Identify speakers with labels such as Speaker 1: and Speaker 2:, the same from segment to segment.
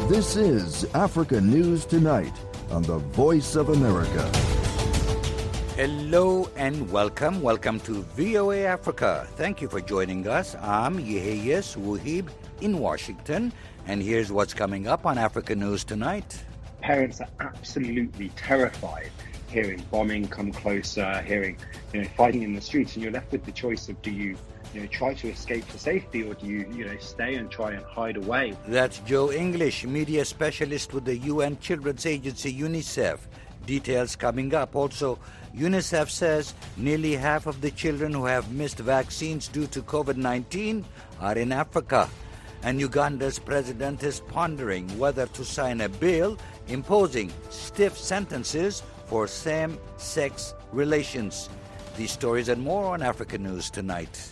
Speaker 1: This is Africa News Tonight on the Voice of America.
Speaker 2: Hello and welcome. Welcome to VOA Africa. Thank you for joining us. I'm Yeheyes Wuhib in Washington, and here's what's coming up on Africa News Tonight.
Speaker 3: Parents are absolutely terrified hearing bombing come closer, hearing fighting in the streets, and you're left with the choice of do you try to escape to safety, or do you stay and try and hide away?
Speaker 2: That's Joe English, media specialist with the UN Children's Agency UNICEF. Details coming up. Also, UNICEF says nearly half of the children who have missed vaccines due to COVID-19 are in Africa. And Uganda's president is pondering whether to sign a bill imposing stiff sentences for same-sex relations. These stories and more on Africa News Tonight.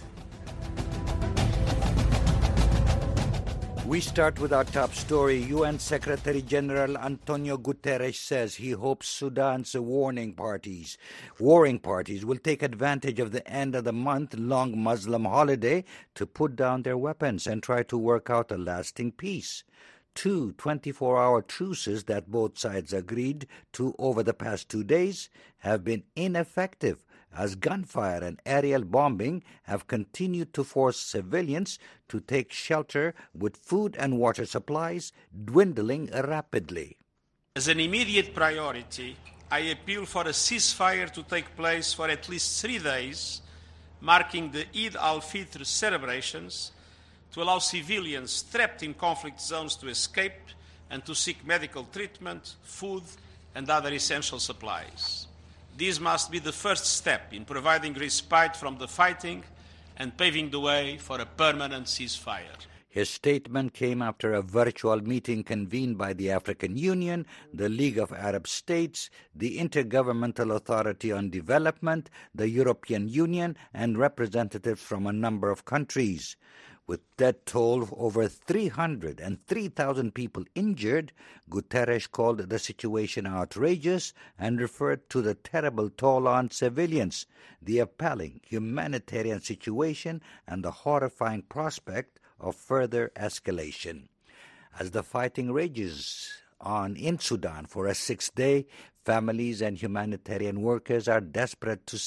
Speaker 2: We start with our top story. UN Secretary General Antonio Guterres says he hopes Sudan's warring parties will take advantage of the end of the month-long Muslim holiday to put down their weapons and try to work out a lasting peace. 2 24-hour truces that both sides agreed to over the past 2 days have been ineffective, as gunfire and aerial bombing have continued to force civilians to take shelter, with food and water supplies dwindling rapidly.
Speaker 4: As an immediate priority, I appeal for a ceasefire to take place for at least 3 days, marking the Eid al-Fitr celebrations, to allow civilians trapped in conflict zones to escape and to seek medical treatment, food, and other essential supplies. This must be the first step in providing respite from the fighting and paving the way for a permanent ceasefire.
Speaker 2: His statement came after a virtual meeting convened by the African Union, the League of Arab States, the Intergovernmental Authority on Development, the European Union, and representatives from a number of countries. With death toll of over 300 and 3,000 people injured, Guterres called the situation outrageous and referred to the terrible toll on civilians, the appalling humanitarian situation, and the horrifying prospect of further escalation. As the fighting rages on in Sudan for a 6th day, families and humanitarian workers are desperate to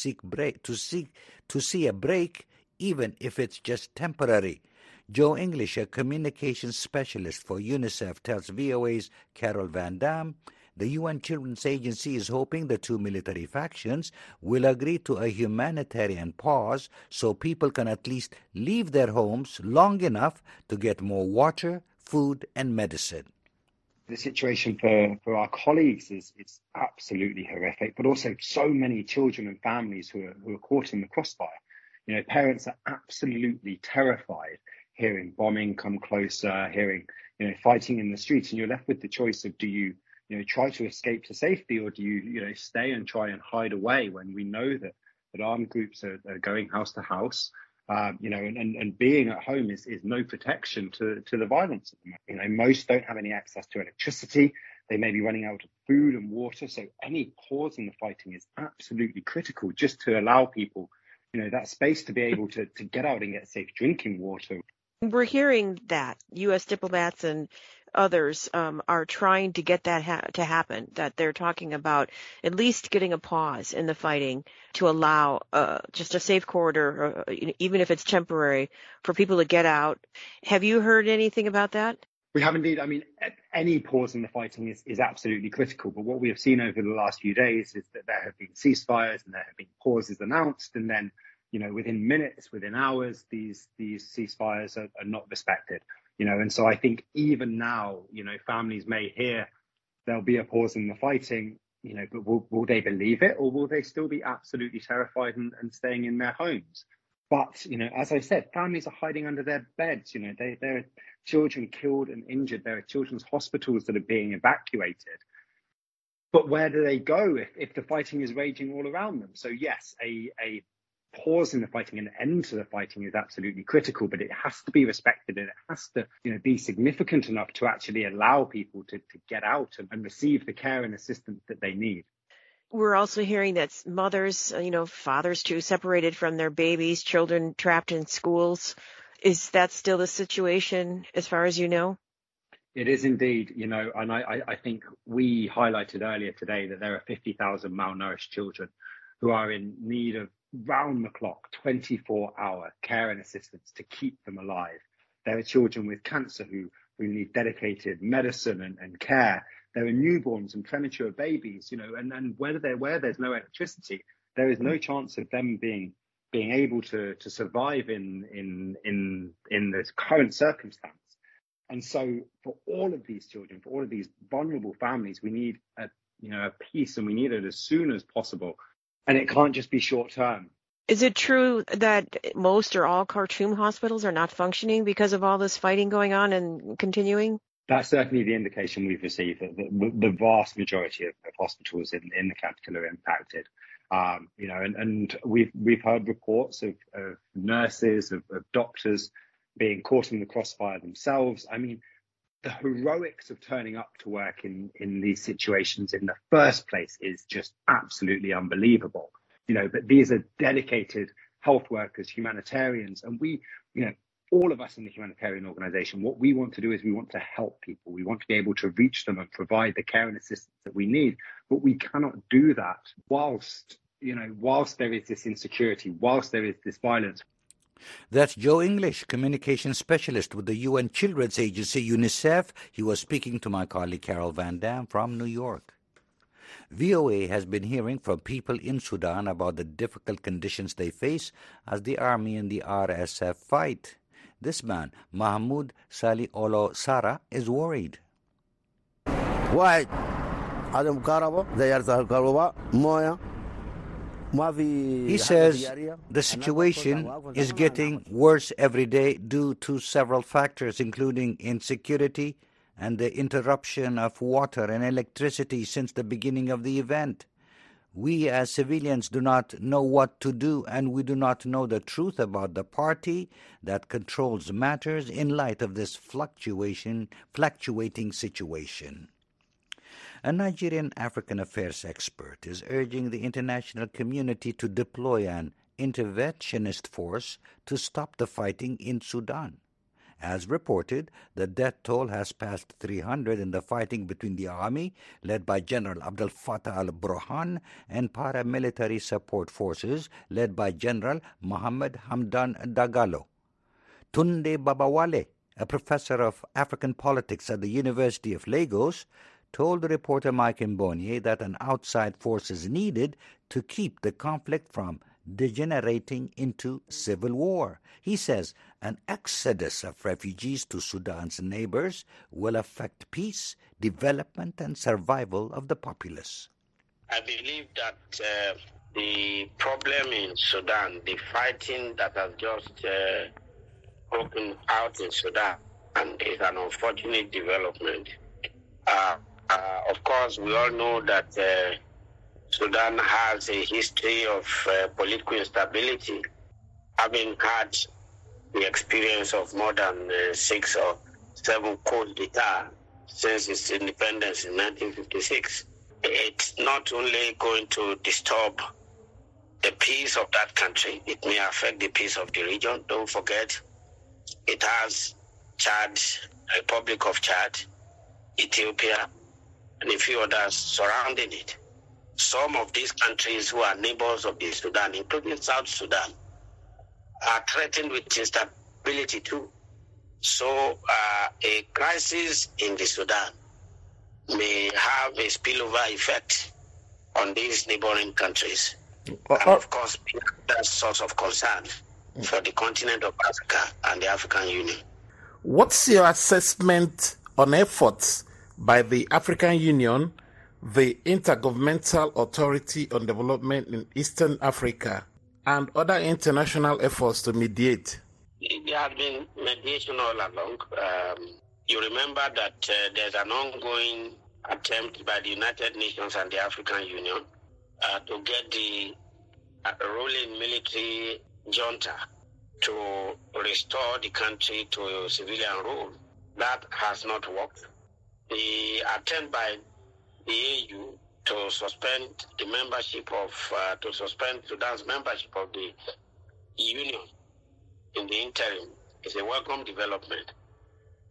Speaker 2: see a break, even if it's just temporary. Joe English, a communications specialist for UNICEF, tells VOA's Carol Van Dam the UN Children's Agency is hoping the two military factions will agree to a humanitarian pause so people can at least leave their homes long enough to get more water, food, and medicine.
Speaker 3: The situation for our colleagues is absolutely horrific, but also so many children and families who are caught in the crossfire. Parents are absolutely terrified hearing bombing come closer, hearing fighting in the streets, and you're left with the choice of do you try to escape to safety, or do you stay and try and hide away, when we know that armed groups are going house to house, and being at home is no protection to the violence. Most don't have any access to electricity. They may be running out of food and water, so any pause in the fighting is absolutely critical, just to allow people that space to be able to get out and get safe drinking water.
Speaker 5: We're hearing that U.S. diplomats and others are trying to get that to happen, that they're talking about at least getting a pause in the fighting to allow just a safe corridor, even if it's temporary, for people to get out. Have you heard anything about that?
Speaker 3: We have indeed. Any pause in the fighting is absolutely critical. But what we have seen over the last few days is that there have been ceasefires and there have been pauses announced, and then within minutes, within hours, these ceasefires are not respected. And so I think even now, families may hear there'll be a pause in the fighting, but will they believe it, or will they still be absolutely terrified and staying in their homes? But, as I said, families are hiding under their beds. There are children killed and injured. There are children's hospitals that are being evacuated. But where do they go if the fighting is raging all around them? So, yes, a pause in the fighting, an end to the fighting is absolutely critical, but it has to be respected, and it has to be significant enough to actually allow people to get out and receive the care and assistance that they need.
Speaker 5: We're also hearing that mothers, fathers too, separated from their babies, children trapped in schools. Is that still the situation as far as you know?
Speaker 3: It is indeed, you know, and I think we highlighted earlier today that there are 50,000 malnourished children who are in need of round-the-clock, 24-hour care and assistance to keep them alive. There are children with cancer who need dedicated medicine and care. There are newborns and premature babies, you know, and where there's no electricity, there is no chance of them being able to survive in this current circumstance. And so for all of these children, for all of these vulnerable families, we need a peace, and we need it as soon as possible. And it can't just be short term.
Speaker 5: Is it true that most or all Khartoum hospitals are not functioning because of all this fighting going on and continuing?
Speaker 3: That's certainly the indication we've received, that the vast majority of hospitals in the capital are impacted. You know, and we've heard reports of nurses, of doctors being caught in the crossfire themselves. I mean, the heroics of turning up to work in these situations in the first place is just absolutely unbelievable. You know, but these are dedicated health workers, humanitarians, and we, you know, all of us in the humanitarian organization, what we want to do is we want to help people. We want to be able to reach them and provide the care and assistance that we need. But we cannot do that whilst there is this insecurity, whilst there is this violence.
Speaker 2: That's Joe English, communication specialist with the UN Children's Agency, UNICEF. He was speaking to my colleague Carol Van Dam from New York. VOA has been hearing from people in Sudan about the difficult conditions they face as the army and the RSF fight. This man, Mahmoud Salih Olo Sara, is worried.
Speaker 6: Why? Adam Karaba, Moya.
Speaker 2: He says the situation is getting worse every day due to several factors, including insecurity and the interruption of water and electricity since the beginning of the event. We as civilians do not know what to do, and we do not know the truth about the party that controls matters in light of this fluctuating situation. A Nigerian African affairs expert is urging the international community to deploy an interventionist force to stop the fighting in Sudan. As reported, the death toll has passed 300 in the fighting between the army, led by General Abdel Fattah al-Burhan, and paramilitary support forces, led by General Mohammed Hamdan Dagalo. Tunde Babawale, a professor of African politics at the University of Lagos, told reporter Mike Mbonye that an outside force is needed to keep the conflict from degenerating into civil war. He says an exodus of refugees to Sudan's neighbors will affect peace, development, and survival of the populace.
Speaker 7: I believe that the problem in Sudan, the fighting that has just broken out in Sudan, is an unfortunate development. Of course, we all know that Sudan has a history of political instability, having had the experience of more than 6 or 7 coups d'etat since its independence in 1956. It's not only going to disturb the peace of that country, it may affect the peace of the region. Don't forget, it has Chad, Republic of Chad, Ethiopia, and a few others surrounding it. Some of these countries who are neighbors of the Sudan, including South Sudan, are threatened with instability too. So a crisis in the Sudan may have a spillover effect on these neighboring countries. And of course, that's a source of concern for the continent of Africa and the African Union.
Speaker 8: What's your assessment on efforts by the African Union, the Intergovernmental Authority on Development in Eastern Africa, and other international efforts to mediate?
Speaker 7: There has been mediation all along. You remember that there's an ongoing attempt by the United Nations and the African Union to get the ruling military junta to restore the country to civilian rule. That has not worked. The attempt by the AU to suspend the membership of, to suspend Sudan's membership of the Union in the interim is a welcome development.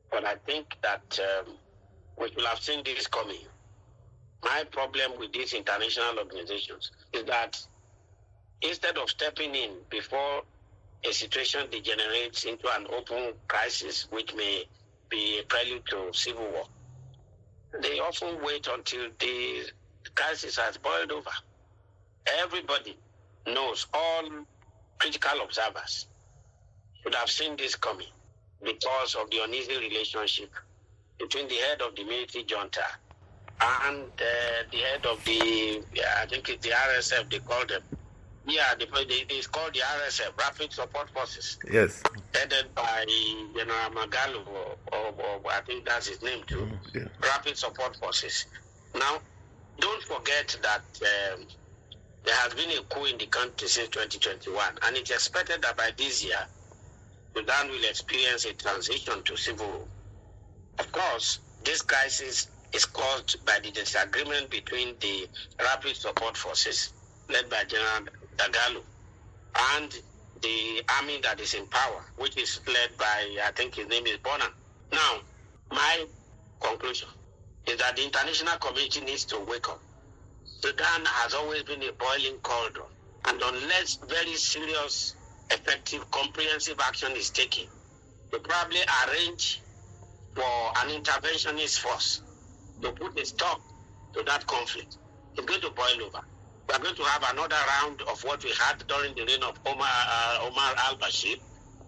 Speaker 7: But I think that we will have seen this coming. My problem with these international organizations is that instead of stepping in before a situation degenerates into an open crisis, which may be a prelude to civil war, they often wait until the crisis has boiled over. Everybody knows, all critical observers should have seen this coming because of the uneasy relationship between the head of the military junta and the head of the, I think it's the RSF, they call them. Yeah, it's called the RSF, Rapid Support Forces.
Speaker 8: Yes.
Speaker 7: Headed by General Magalu, or I think that's his name too.
Speaker 8: Yeah.
Speaker 7: Rapid Support Forces. Now, don't forget that there has been a coup in the country since 2021, and it's expected that by this year, Sudan will experience a transition to civil rule. Of course, this crisis is caused by the disagreement between the Rapid Support Forces, led by General Dagalu, and the army that is in power, which is led by, I think his name is Bonan. Now, my conclusion is that the international community needs to wake up. Sudan has always been a boiling cauldron, and unless very serious, effective, comprehensive action is taken, to probably arrange for an interventionist force to put a stop to that conflict, it's going to boil over. We are going to have another round of what we had during the reign of Omar al-Bashir,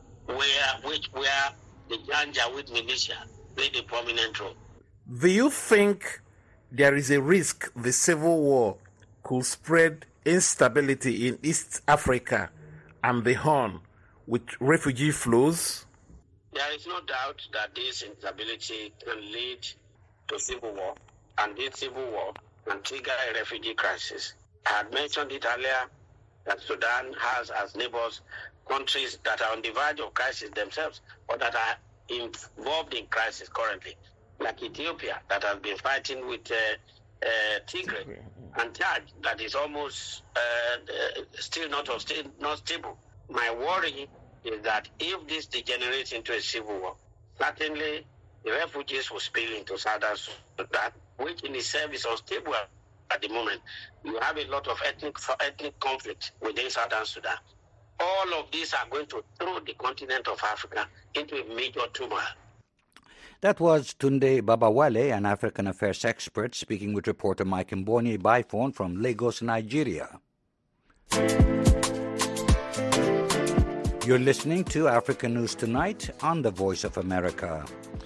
Speaker 7: where the Janjaweed militia played a prominent role.
Speaker 8: Do you think there is a risk the civil war could spread instability in East Africa and the Horn with refugee flows?
Speaker 7: There is no doubt that this instability can lead to civil war, and this civil war can trigger a refugee crisis. I had mentioned it earlier that Sudan has as neighbors countries that are on the verge of crisis themselves, or that are involved in crisis currently, like Ethiopia, that has been fighting with Tigray, and Chad, that is almost still not stable. My worry is that if this degenerates into a civil war, certainly the refugees will spill into Southern Sudan, which in itself is unstable at the moment. You have a lot of ethnic conflict within Southern Sudan. All of these are going to throw the continent of Africa into a major turmoil.
Speaker 2: That was Tunde Babawale, an African affairs expert, speaking with reporter Mike Mboni by phone from Lagos, Nigeria. You're listening to Africa News Tonight on the Voice of America.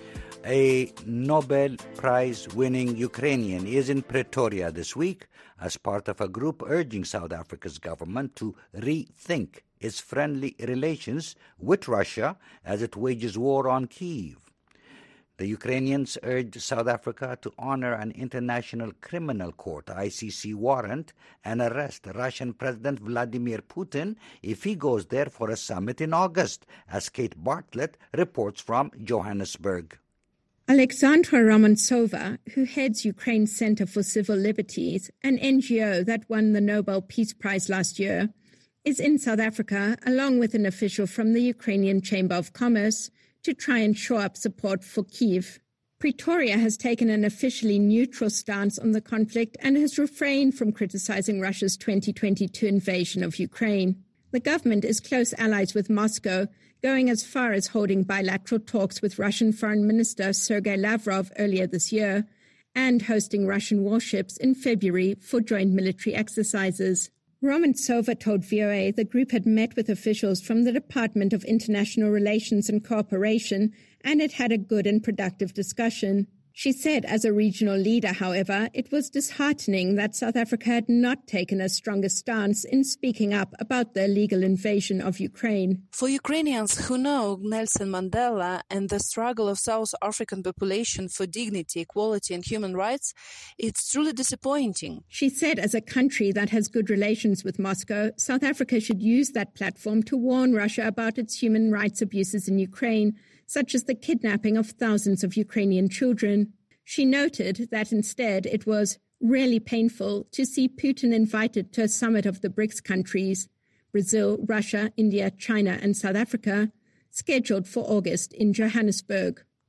Speaker 2: A Nobel Prize-winning Ukrainian is in Pretoria this week as part of a group urging South Africa's government to rethink its friendly relations with Russia as it wages war on Kyiv. The Ukrainians urged South Africa to honor an International Criminal Court (ICC) warrant and arrest Russian President Vladimir Putin if he goes there for a summit in August, as Kate Bartlett reports from Johannesburg.
Speaker 9: Alexandra Romantsova, who heads Ukraine's Center for Civil Liberties, an NGO that won the Nobel Peace Prize last year, is in South Africa along with an official from the Ukrainian Chamber of Commerce to try and shore up support for Kyiv. Pretoria has taken an officially neutral stance on the conflict and has refrained from criticizing Russia's 2022 invasion of Ukraine. The government is close allies with Moscow, going as far as holding bilateral talks with Russian Foreign Minister Sergei Lavrov earlier this year and hosting Russian warships in February for joint military exercises. Romantsova told VOA the group had met with officials from the Department of International Relations and Cooperation and it had a good and productive discussion. She said as a regional leader, however, it was disheartening that South Africa had not taken a stronger stance in speaking up about the illegal invasion of Ukraine.
Speaker 10: For Ukrainians who know Nelson Mandela and the struggle of South African population for dignity, equality and human rights, it's truly disappointing.
Speaker 9: She said as a country that has good relations with Moscow, South Africa should use that platform to warn Russia about its human rights abuses in Ukraine, such as the kidnapping of thousands of Ukrainian children. She noted that instead it was really painful to see Putin invited to a summit of the BRICS countries, Brazil, Russia, India, China and South Africa, scheduled for August in Johannesburg.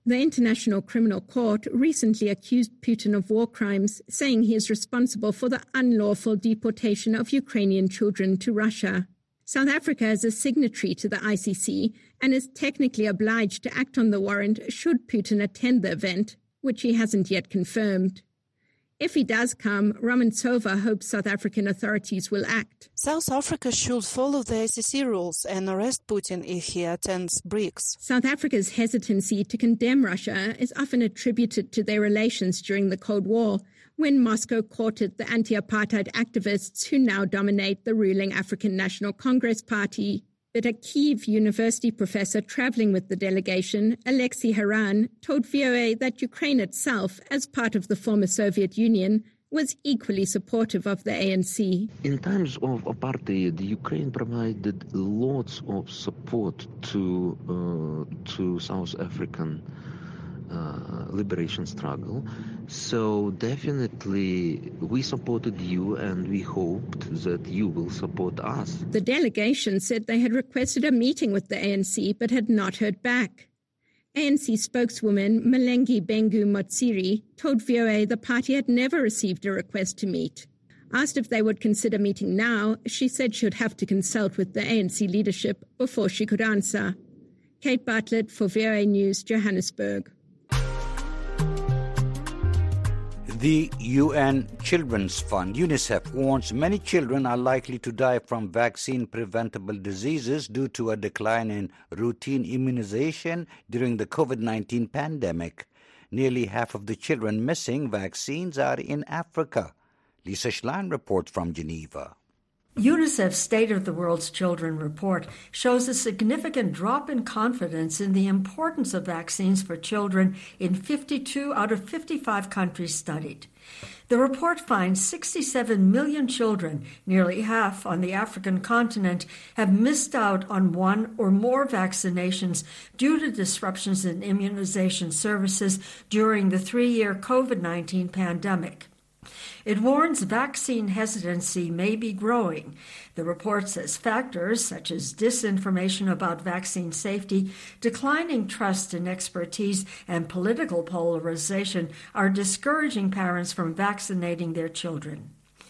Speaker 9: The International Criminal Court recently accused Putin of war crimes, saying he is responsible for the unlawful deportation of Ukrainian children to Russia. South Africa is a signatory to the ICC and is technically obliged to act on the warrant should Putin attend the event, which he hasn't yet confirmed. If he does come, Ramantsova hopes South African authorities will act.
Speaker 10: South Africa should follow the ICC rules and arrest Putin if he attends BRICS.
Speaker 9: South Africa's hesitancy to condemn Russia is often attributed to their relations during the Cold War, when Moscow courted the anti-apartheid activists who now dominate the ruling African National Congress Party. But a Kyiv University professor traveling with the delegation, Alexei Haran, told VOA that Ukraine itself, as part of the former Soviet Union, was equally supportive of the ANC.
Speaker 11: In times of apartheid, Ukraine provided lots of support to South African liberation struggle. So definitely we supported you and we hoped that you will support us.
Speaker 9: The delegation said they had requested a meeting with the ANC but had not heard back. ANC spokeswoman Malengi Bengu Motsiri told VOA the party had never received a request to meet. Asked if they would consider meeting now, she said she would have to consult with the ANC leadership before she could answer. Kate Bartlett for VOA News, Johannesburg.
Speaker 2: The UN Children's Fund, UNICEF, warns many children are likely to die from vaccine-preventable diseases due to a decline in routine immunization during the COVID-19 pandemic. Nearly half of the children missing vaccines are in Africa. Lisa Schlein reports from Geneva.
Speaker 12: UNICEF's State of the World's Children report shows a significant drop in confidence in the importance of vaccines for children in 52 out of 55 countries studied. The report finds 67 million children, nearly half on the African continent, have missed out on one or more vaccinations due to disruptions in immunization services during the 3-year COVID-19 pandemic. It warns vaccine hesitancy may be growing. The report says factors such as disinformation about vaccine safety, declining trust in expertise, and political polarization are discouraging parents from vaccinating their children.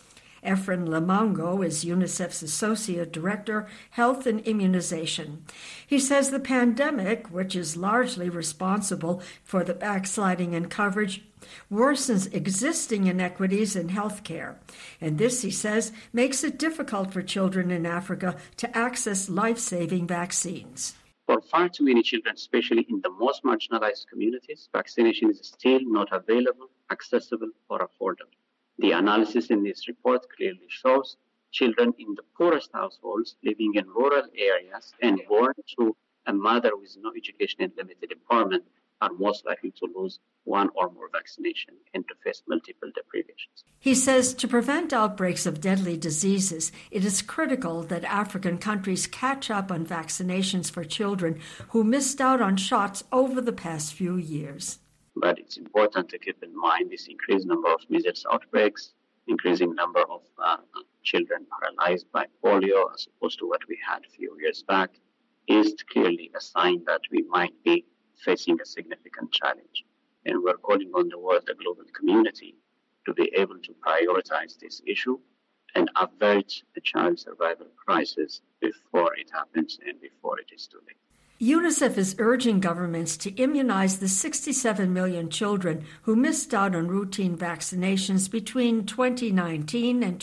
Speaker 12: Efren Lamongo is UNICEF's Associate Director, Health and Immunization. He says the pandemic, which is largely responsible for the backsliding in coverage, worsens existing inequities in health care. And this, he says, makes it difficult for children in Africa to access life-saving vaccines.
Speaker 13: For far too many children, especially in the most marginalized communities, vaccination is still not available, accessible, or affordable. The analysis in this report clearly shows children in the poorest households living in rural areas and born to a mother with no education and limited empowerment are most likely to lose one or more vaccination and to face multiple deprivations.
Speaker 12: He says to prevent outbreaks of deadly diseases, it is critical that African countries catch up on vaccinations for children who missed out on shots over the past few years.
Speaker 13: But it's important to keep in mind this increased number of measles outbreaks, increasing number of children paralyzed by polio as opposed to what we had a few years back, is clearly a sign that we might be facing a significant challenge. And we're calling on the world, the global community, to be able to prioritize this issue and avert a child survival crisis before it happens and before it is too late.
Speaker 12: UNICEF is urging governments to immunize the 67 million children who missed out on routine vaccinations between 2019 and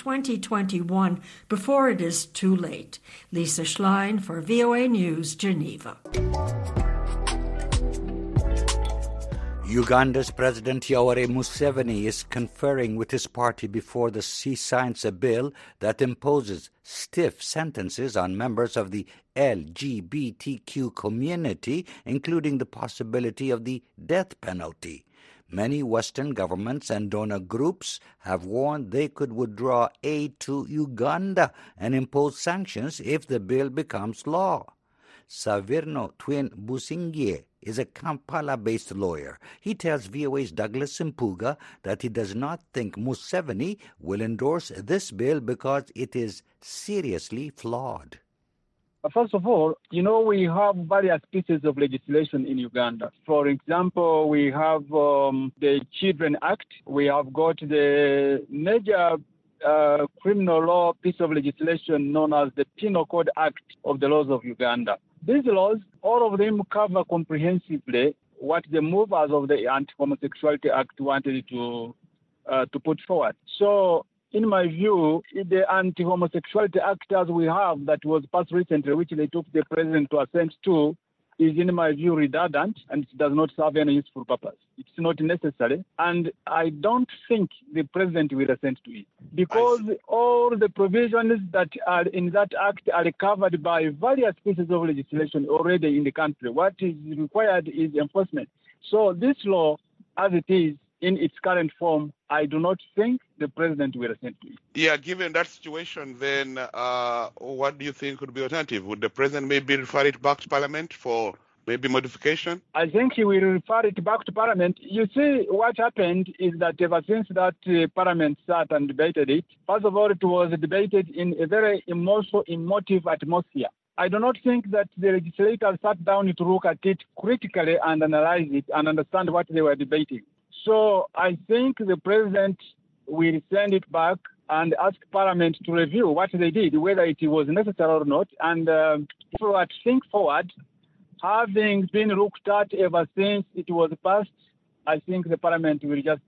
Speaker 12: 2021 before it is too late. Lisa Schlein for VOA News, Geneva.
Speaker 2: Uganda's President Yoweri Museveni is conferring with his party before he signs a bill that imposes stiff sentences on members of the LGBTQ community, including the possibility of the death penalty. Many Western governments and donor groups have warned they could withdraw aid to Uganda and impose sanctions if the bill becomes law. Savirno Twin Busingie is a Kampala-based lawyer. He tells VOA's Douglas Mpuga that he does not think Museveni will endorse this bill because it is seriously flawed.
Speaker 14: First of all, we have various pieces of legislation in Uganda. For example, we have the Children Act. We have got the major criminal law piece of legislation known as the Penal Code Act of the Laws of Uganda. These laws, all of them cover comprehensively what the movers of the Anti-Homosexuality Act wanted to put forward. So, in my view, the Anti-Homosexuality Act as we have that was passed recently, which they took the president to assent to, is in my view redundant and it does not serve any useful purpose. It's not necessary, and I don't think the president will assent to it because all the provisions that are in that act are covered by various pieces of legislation already in the country. What is required is enforcement. So this law, as it is, in its current form, I do not think the president will assent to it.
Speaker 15: Yeah, given that situation, then what do you think would be alternative? Would the president maybe refer it back to Parliament for maybe modification?
Speaker 14: I think he will refer it back to Parliament. You see, what happened is that ever since that Parliament sat and debated it, first of all, it was debated in a very emotive atmosphere. I do not think that the legislators sat down to look at it critically and analyze it and understand what they were debating. So I think the president will send it back and ask Parliament to review what they did, whether it was necessary or not. And if we were to think forward, having been looked at ever since it was passed, I think the Parliament will just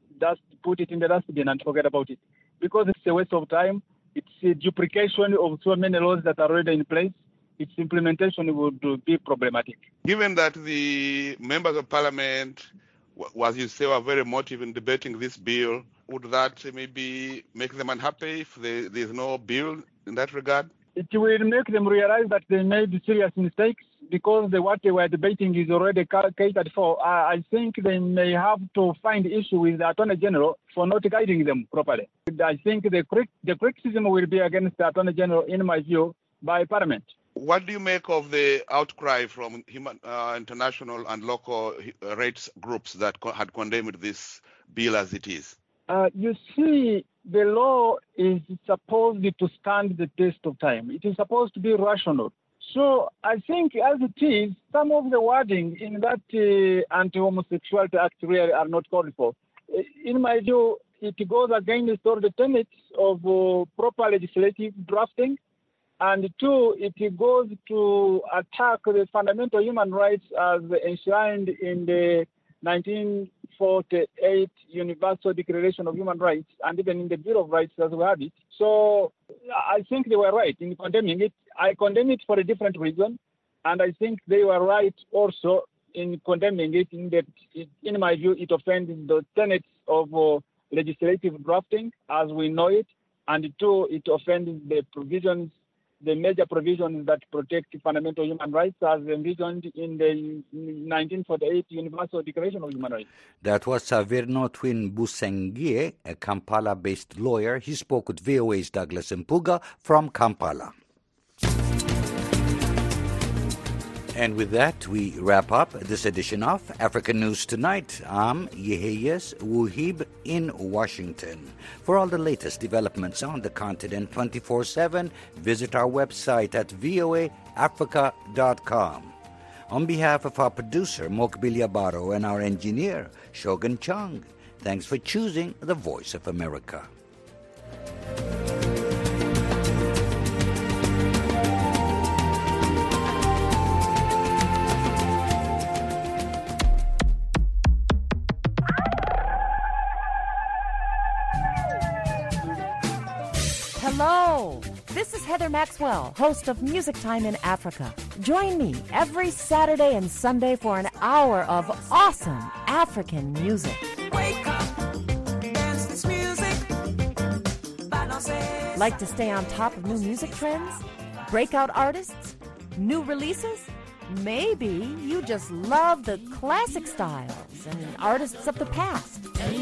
Speaker 14: put it in the dustbin and forget about it. Because it's a waste of time. It's a duplication of so many laws that are already in place. Its implementation would be problematic.
Speaker 15: Given that the members of Parliament, as you say, were very emotive in debating this bill, would that maybe make them unhappy if there's no bill in that regard?
Speaker 14: It will make them realize that they made serious mistakes because what they were debating is already catered for. I think they may have to find issue with the Attorney General for not guiding them properly. I think the criticism will be against the Attorney General, in my view, by Parliament.
Speaker 15: What do you make of the outcry from international and local rights groups that had condemned this bill as it is?
Speaker 14: You see, the law is supposed to stand the test of time. It is supposed to be rational. So I think as it is, some of the wording in that Anti-Homosexuality Act really are not called for. In my view, it goes against all the tenets of proper legislative drafting. And two, it goes to attack the fundamental human rights as enshrined in the 1948 Universal Declaration of Human Rights and even in the Bill of Rights as we have it. So I think they were right in condemning it. I condemn it for a different reason. And I think they were right also in condemning it in that, in my view, it offends the tenets of legislative drafting as we know it. And two, it offends the major provisions that protect fundamental human rights as envisioned in the 1948 Universal Declaration of Human Rights.
Speaker 2: That was Savirno Twin Busengie, a Kampala-based lawyer. He spoke with VOA's Douglas Mpuga from Kampala. And with that, we wrap up this edition of African News Tonight. I'm Yeheyes Wuhib in Washington. For all the latest developments on the continent 24/7, visit our website at voaafrica.com. On behalf of our producer, Mokbil Yabaro, and our engineer, Shogun Chung, thanks for choosing the Voice of America.
Speaker 16: Hello, this is Heather Maxwell, host of Music Time in Africa. Join me every Saturday and Sunday for an hour of awesome African music.
Speaker 17: Wake up, dance this music.
Speaker 16: Like to stay on top of new music trends? Breakout artists? New releases? Maybe you just love the classic styles and artists of the past.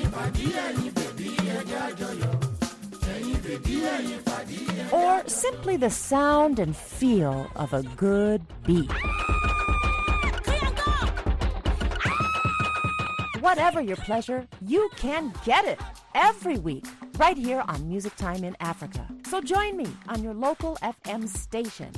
Speaker 16: Or simply the sound and feel of a good beat. Whatever your pleasure, you can get it every week right here on Music Time in Africa. So join me on your local FM station